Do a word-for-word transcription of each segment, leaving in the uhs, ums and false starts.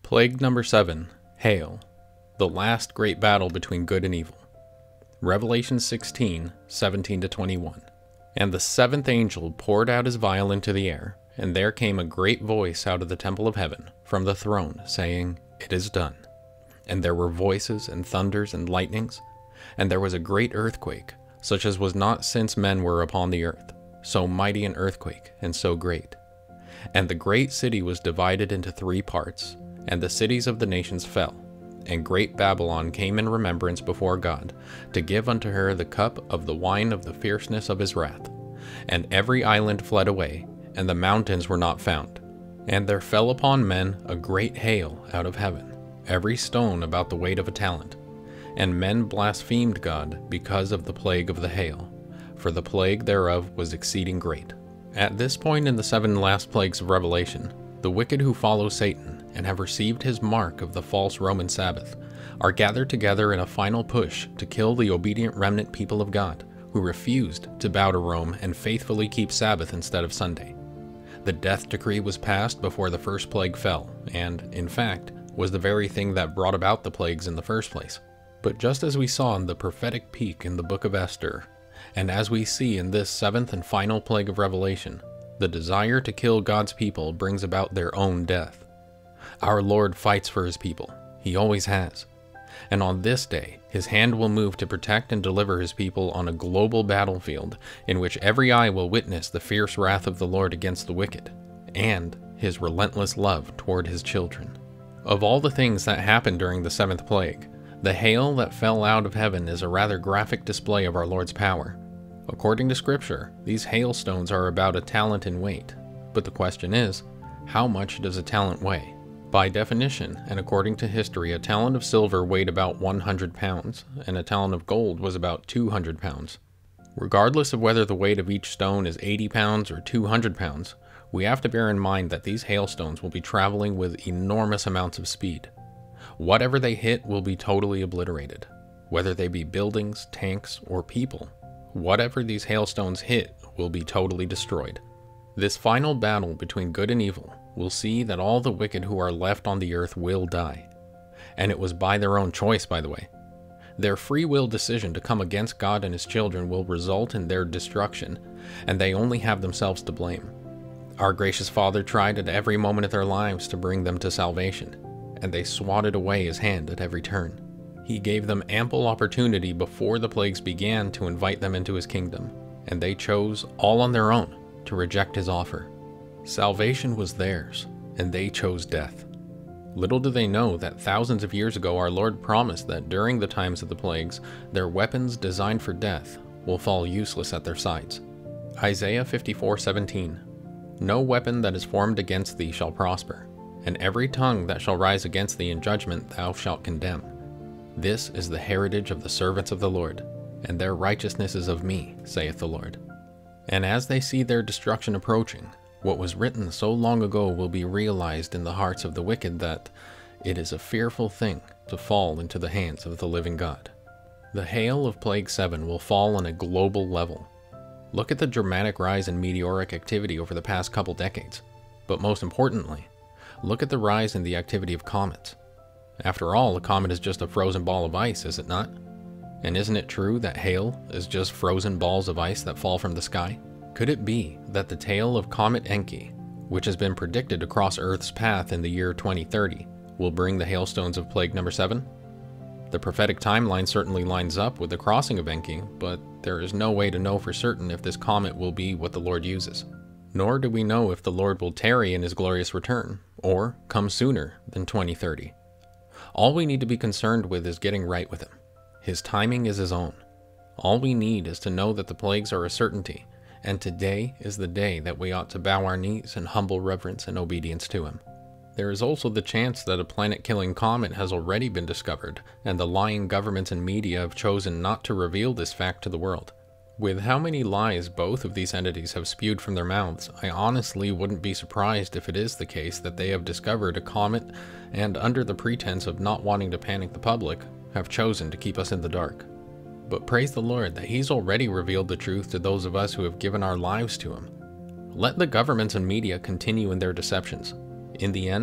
Plague number seven, Hail, the last great battle between good and evil. Revelation sixteen, seventeen to twenty-one. And the seventh angel poured out his vial into the air, and there came a great voice out of the temple of heaven, from the throne, saying, It is done. And there were voices, and thunders, and lightnings, and there was a great earthquake, such as was not since men were upon the earth, so mighty an earthquake, and so great. And the great city was divided into three parts, and the cities of the nations fell. And great Babylon came in remembrance before God, to give unto her the cup of the wine of the fierceness of his wrath. And every island fled away, and the mountains were not found. And there fell upon men a great hail out of heaven, every stone about the weight of a talent. And men blasphemed God because of the plague of the hail, for the plague thereof was exceeding great. At this point in the seven last plagues of Revelation, the wicked who follow Satan and have received his mark of the false Roman Sabbath are gathered together in a final push to kill the obedient remnant people of God who refused to bow to Rome and faithfully keep Sabbath instead of Sunday. The death decree was passed before the first plague fell, and, in fact, was the very thing that brought about the plagues in the first place. But just as we saw in the prophetic peak in the book of Esther, and as we see in this seventh and final plague of Revelation, the desire to kill God's people brings about their own death. Our Lord fights for his people. He always has. And on this day, his hand will move to protect and deliver his people on a global battlefield in which every eye will witness the fierce wrath of the Lord against the wicked, and his relentless love toward his children. Of all the things that happened during the seventh plague, the hail that fell out of heaven is a rather graphic display of our Lord's power. According to Scripture, these hailstones are about a talent in weight. But the question is, how much does a talent weigh? By definition, and according to history, a talent of silver weighed about one hundred pounds, and a talent of gold was about two hundred pounds. Regardless of whether the weight of each stone is eighty pounds or two hundred pounds, we have to bear in mind that these hailstones will be traveling with enormous amounts of speed. Whatever they hit will be totally obliterated, whether they be buildings, tanks, or people. Whatever these hailstones hit will be totally destroyed. This final battle between good and evil will see that all the wicked who are left on the earth will die. And it was by their own choice, by the way. Their free will decision to come against God and his children will result in their destruction, and they only have themselves to blame. Our gracious Father tried at every moment of their lives to bring them to salvation, and they swatted away his hand at every turn. He gave them ample opportunity before the plagues began to invite them into his kingdom, and they chose, all on their own, to reject his offer. Salvation was theirs, and they chose death. Little do they know that thousands of years ago our Lord promised that during the times of the plagues, their weapons designed for death will fall useless at their sides. Isaiah fifty-four seventeen. No weapon that is formed against thee shall prosper, and every tongue that shall rise against thee in judgment thou shalt condemn. This is the heritage of the servants of the Lord, and their righteousness is of me, saith the Lord. And as they see their destruction approaching, what was written so long ago will be realized in the hearts of the wicked that it is a fearful thing to fall into the hands of the living God. The hail of Plague seven will fall on a global level. Look at the dramatic rise in meteoric activity over the past couple decades. But most importantly, look at the rise in the activity of comets. After all, a comet is just a frozen ball of ice, is it not? And isn't it true that hail is just frozen balls of ice that fall from the sky? Could it be that the tail of Comet Enki, which has been predicted to cross Earth's path in the year twenty thirty, will bring the hailstones of plague number seven? The prophetic timeline certainly lines up with the crossing of Enki, but there is no way to know for certain if this comet will be what the Lord uses. Nor do we know if the Lord will tarry in his glorious return, or come sooner than twenty thirty. All we need to be concerned with is getting right with him. His timing is his own. All we need is to know that the plagues are a certainty, and today is the day that we ought to bow our knees in humble reverence and obedience to him. There is also the chance that a planet-killing comet has already been discovered, and the lying governments and media have chosen not to reveal this fact to the world. With how many lies both of these entities have spewed from their mouths, I honestly wouldn't be surprised if it is the case that they have discovered a comet and, under the pretense of not wanting to panic the public, have chosen to keep us in the dark. But praise the Lord that he's already revealed the truth to those of us who have given our lives to him. Let the governments and media continue in their deceptions. In the end,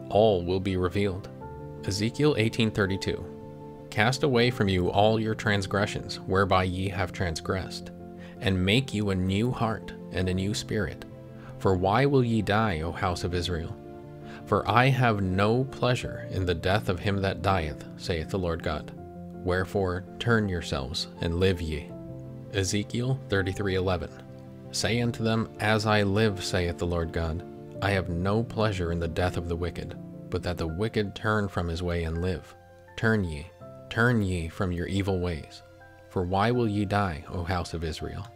all will be revealed. Ezekiel eighteen thirty-two. Cast away from you all your transgressions, whereby ye have transgressed, and make you a new heart and a new spirit. For why will ye die, O house of Israel? For I have no pleasure in the death of him that dieth, saith the Lord God. Wherefore turn yourselves, and live ye. Ezekiel thirty-three eleven. Say unto them, As I live, saith the Lord God, I have no pleasure in the death of the wicked, but that the wicked turn from his way and live. Turn ye, turn ye from your evil ways. For why will ye die, O house of Israel?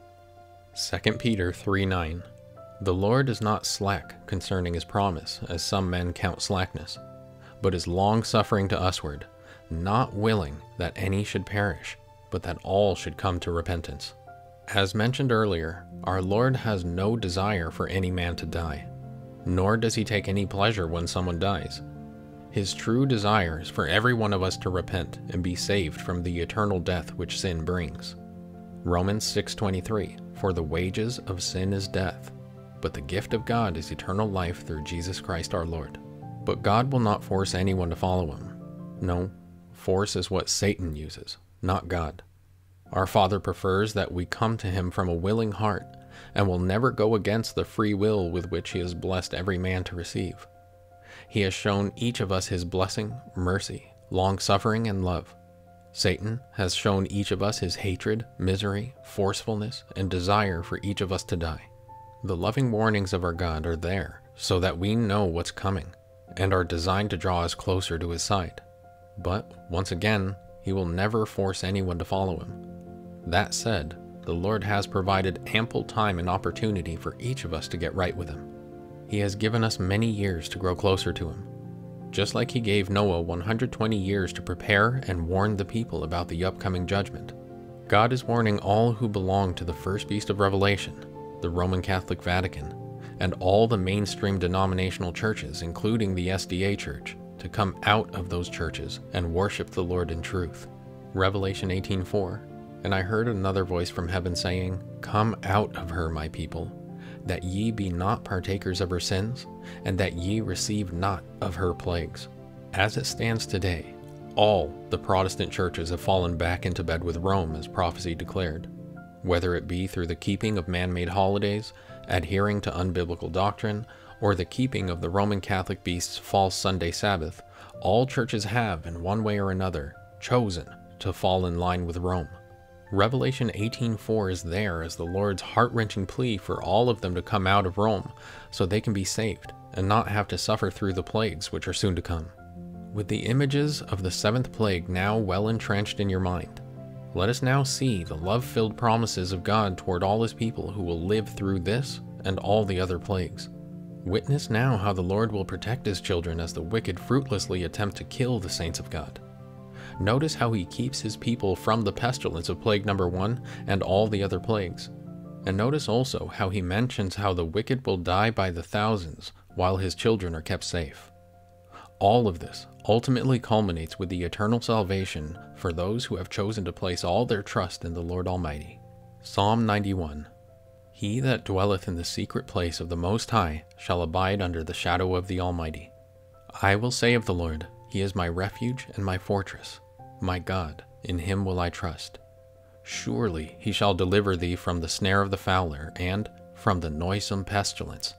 Second Peter three nine. The Lord is not slack concerning his promise, as some men count slackness, but is long-suffering to usward, not willing that any should perish, but that all should come to repentance. As mentioned earlier, our Lord has no desire for any man to die, nor does he take any pleasure when someone dies. His true desire is for every one of us to repent and be saved from the eternal death which sin brings. Romans six twenty-three. For the wages of sin is death, but the gift of God is eternal life through Jesus Christ our Lord. But God will not force anyone to follow him. No, force is what Satan uses, not God. Our Father prefers that we come to him from a willing heart, and will never go against the free will with which he has blessed every man to receive. He has shown each of us his blessing, mercy, long-suffering, and love. Satan has shown each of us his hatred, misery, forcefulness, and desire for each of us to die. The loving warnings of our God are there so that we know what's coming, and are designed to draw us closer to his side. But, once again, he will never force anyone to follow him. That said, the Lord has provided ample time and opportunity for each of us to get right with him. He has given us many years to grow closer to him. Just like he gave Noah one hundred twenty years to prepare and warn the people about the upcoming judgment, God is warning all who belong to the first beast of Revelation, the Roman Catholic Vatican, and all the mainstream denominational churches, including the S D A Church, to come out of those churches and worship the Lord in truth. Revelation eighteen four. And I heard another voice from heaven saying, Come out of her, my people, that ye be not partakers of her sins, and that ye receive not of her plagues. As it stands today, all the Protestant churches have fallen back into bed with Rome, as prophecy declared. Whether it be through the keeping of man-made holidays, adhering to unbiblical doctrine, or the keeping of the Roman Catholic beast's false Sunday Sabbath, all churches have, in one way or another, chosen to fall in line with Rome. Revelation eighteen four is there as the Lord's heart-wrenching plea for all of them to come out of Rome so they can be saved and not have to suffer through the plagues which are soon to come. With the images of the seventh plague now well entrenched in your mind, let us now see the love-filled promises of God toward all his people who will live through this and all the other plagues. Witness now how the Lord will protect his children as the wicked fruitlessly attempt to kill the saints of God. Notice how he keeps his people from the pestilence of plague number one and all the other plagues. And notice also how he mentions how the wicked will die by the thousands while his children are kept safe. All of this ultimately culminates with the eternal salvation for those who have chosen to place all their trust in the Lord Almighty. Psalm ninety-one. He that dwelleth in the secret place of the Most High shall abide under the shadow of the Almighty. I will say of the Lord, He is my refuge and my fortress. My God, in him will I trust. Surely he shall deliver thee from the snare of the fowler, and from the noisome pestilence.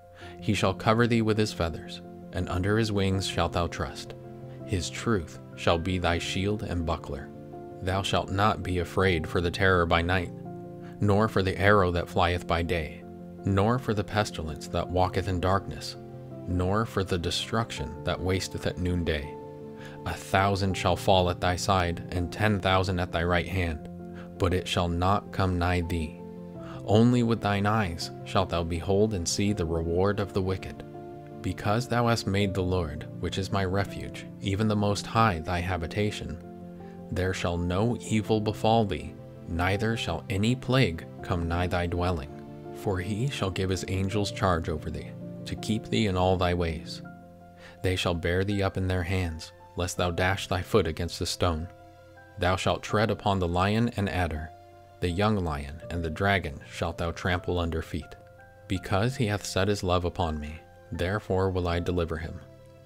He shall cover thee with his feathers, and under his wings shalt thou trust. His truth shall be thy shield and buckler. Thou shalt not be afraid for the terror by night, nor for the arrow that flieth by day, nor for the pestilence that walketh in darkness, nor for the destruction that wasteth at noonday. A thousand shall fall at thy side, and ten thousand at thy right hand, but it shall not come nigh thee. Only with thine eyes shalt thou behold and see the reward of the wicked. Because thou hast made the Lord, which is my refuge, even the Most High, thy habitation, there shall no evil befall thee, neither shall any plague come nigh thy dwelling. For he shall give his angels charge over thee, to keep thee in all thy ways. They shall bear thee up in their hands, lest thou dash thy foot against a stone. Thou shalt tread upon the lion and adder, the young lion and the dragon shalt thou trample under feet. Because he hath set his love upon me, therefore will I deliver him.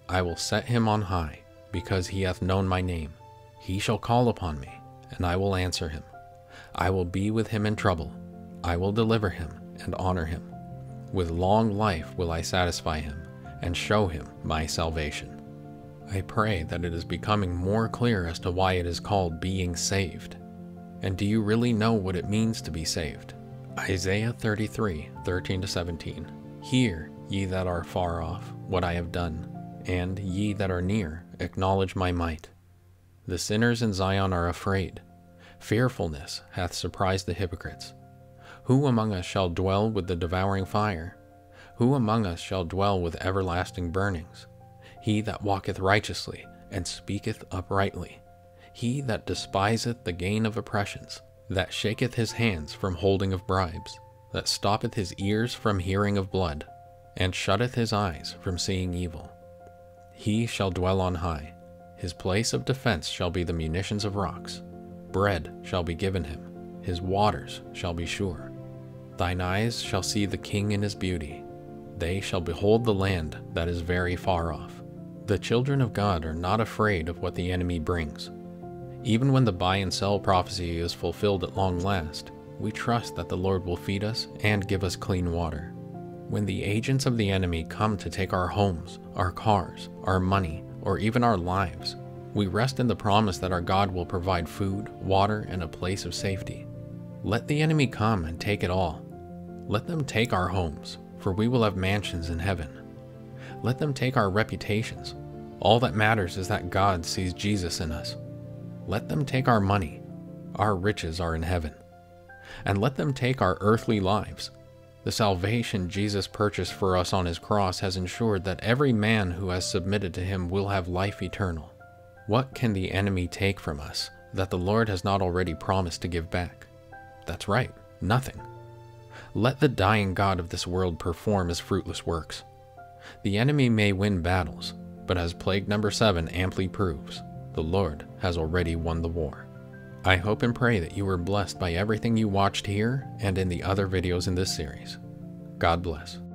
I will set him on high, because he hath known my name. He shall call upon me, and I will answer him. I will be with him in trouble. I will deliver him and honor him. With long life will I satisfy him, and show him my salvation. I pray that it is becoming more clear as to why it is called being saved. And do you really know what it means to be saved? Isaiah thirty-three, thirteen to seventeen. Hear, ye that are far off, what I have done, and ye that are near, acknowledge my might. The sinners in Zion are afraid. Fearfulness hath surprised the hypocrites. Who among us shall dwell with the devouring fire? Who among us shall dwell with everlasting burnings? He that walketh righteously, and speaketh uprightly. He that despiseth the gain of oppressions, that shaketh his hands from holding of bribes, that stoppeth his ears from hearing of blood, and shutteth his eyes from seeing evil. He shall dwell on high. His place of defense shall be the munitions of rocks. Bread shall be given him. His waters shall be sure. Thine eyes shall see the king in his beauty. They shall behold the land that is very far off. The children of God are not afraid of what the enemy brings. Even when the buy and sell prophecy is fulfilled at long last, we trust that the Lord will feed us and give us clean water. When the agents of the enemy come to take our homes, our cars, our money, or even our lives, we rest in the promise that our God will provide food, water, and a place of safety. Let the enemy come and take it all. Let them take our homes, for we will have mansions in heaven. Let them take our reputations. All that matters is that God sees Jesus in us. Let them take our money. Our riches are in heaven. And let them take our earthly lives. The salvation Jesus purchased for us on his cross has ensured that every man who has submitted to him will have life eternal. What can the enemy take from us that the Lord has not already promised to give back? That's right, nothing. Let the dying god of this world perform his fruitless works. The enemy may win battles, but as plague number seven amply proves, the Lord has already won the war. I hope and pray that you were blessed by everything you watched here and in the other videos in this series. God bless.